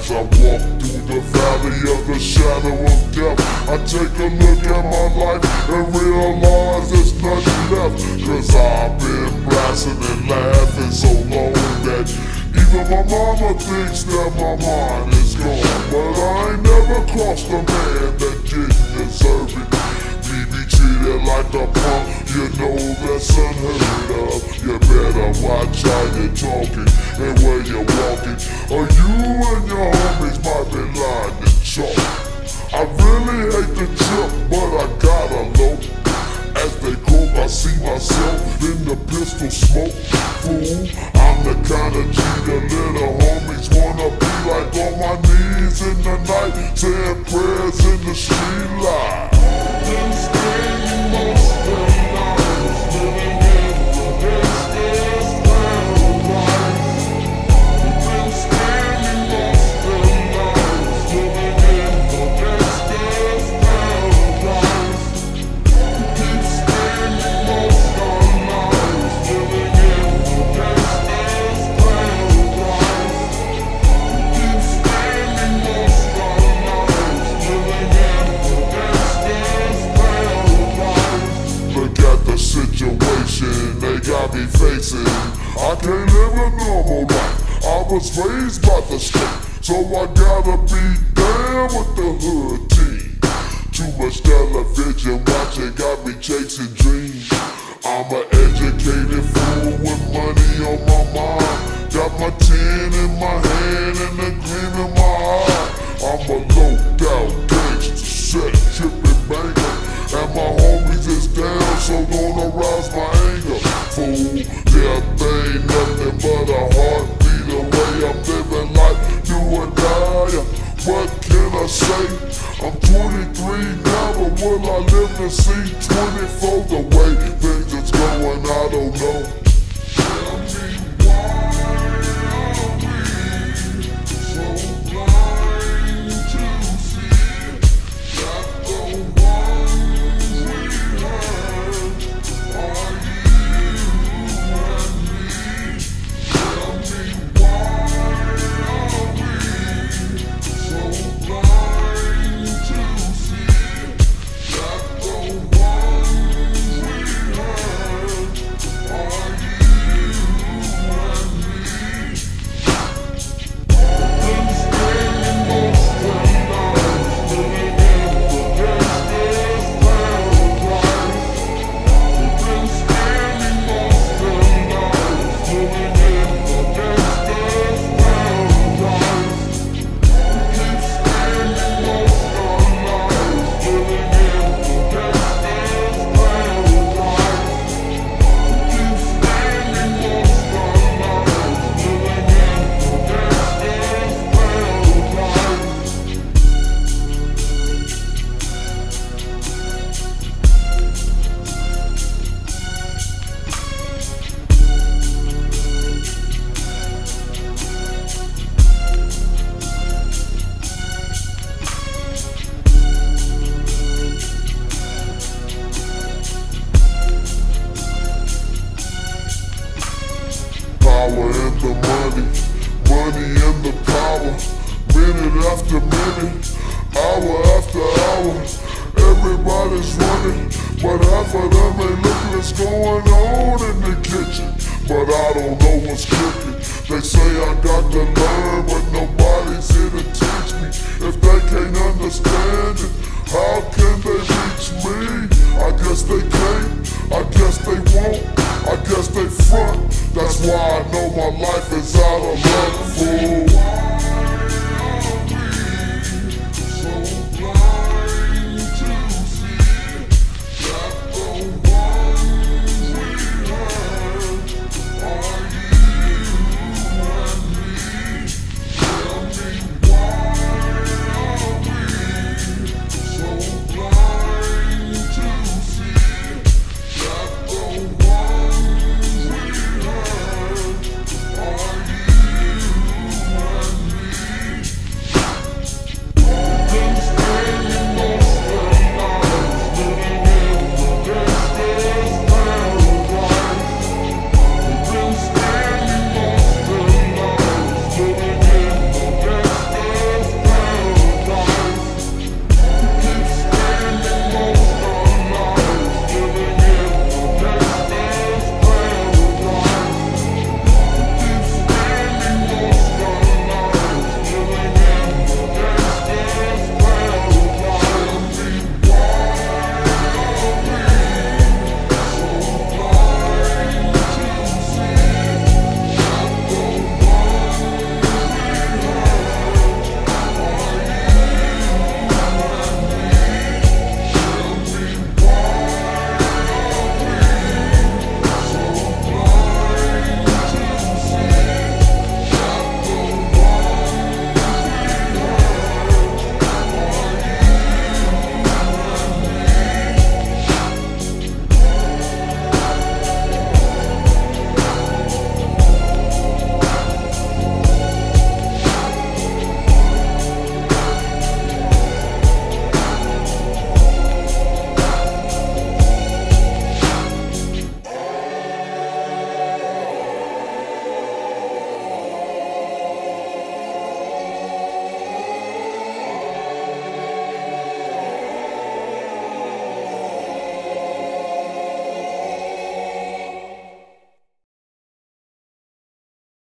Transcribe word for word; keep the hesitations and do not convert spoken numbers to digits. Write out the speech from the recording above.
As I walk through the valley of the shadow of death, I take a look at my life and realize there's nothing left. Cause I've been blasting and laughing so long that even my mama thinks that my mind is gone. But I ain't never crossed a man that didn't deserve it. Me be treated like a punk, you know that's unheard of. You better watch how you're talking and where you're walking, or you and your homies might be lying to chalk. I really hate the trip, but I gotta low. As they croak, I see myself in the pistol smoke. Fool, I'm the kind of G that little homies wanna be like, on my knees in the night, saying prayers in the street light. Been spending most of the night living in the gangster's paradise. Been spending most of the night living in the gangster's paradise. Keep spending most of the night living in the gangster's paradise. Keep spending most of the night living in the gangster's paradise. Look at the situation they got me facing. I can't live a normal life. I was raised by the state, so I gotta be down with the hood team. Too much television watching got me chasing dreams. I'm an educated fool with money on my mind. Got my tin in my hand and the gleam in my eye. I'm a low-down gangster, set, tripping banger, and my homies is down, so don't arouse my anger. Fool, death ain't nothing but a heartbeat away. I'm living life, do or die. What can I say? I'm twenty-three now, but will I live to see twenty-four? The way things is going, I don't know. Tell me why are we so blind to see that the ones we hurt are you and me? Tell me why are we so blind to see that the ones we hurt are you and me? Been spending most of the night living in the gangster's paradise. Been spending most of the night living in the gangster's paradise. Keep spending most of the night living in the gangster's paradise. Keep spending most of the night living in the gangster's paradise. Power and the money, money and the power. Minute after minute, hour after hour, everybody's running, but half of them ain't looking what's going on in the kitchen. But I don't know what's cooking. They say I got to learn, but nobody's here to teach me. If they can't understand it, how can they reach me? I guess they can't, I guess they won't, I guess they front. That's why I know my life is out of luck, fool.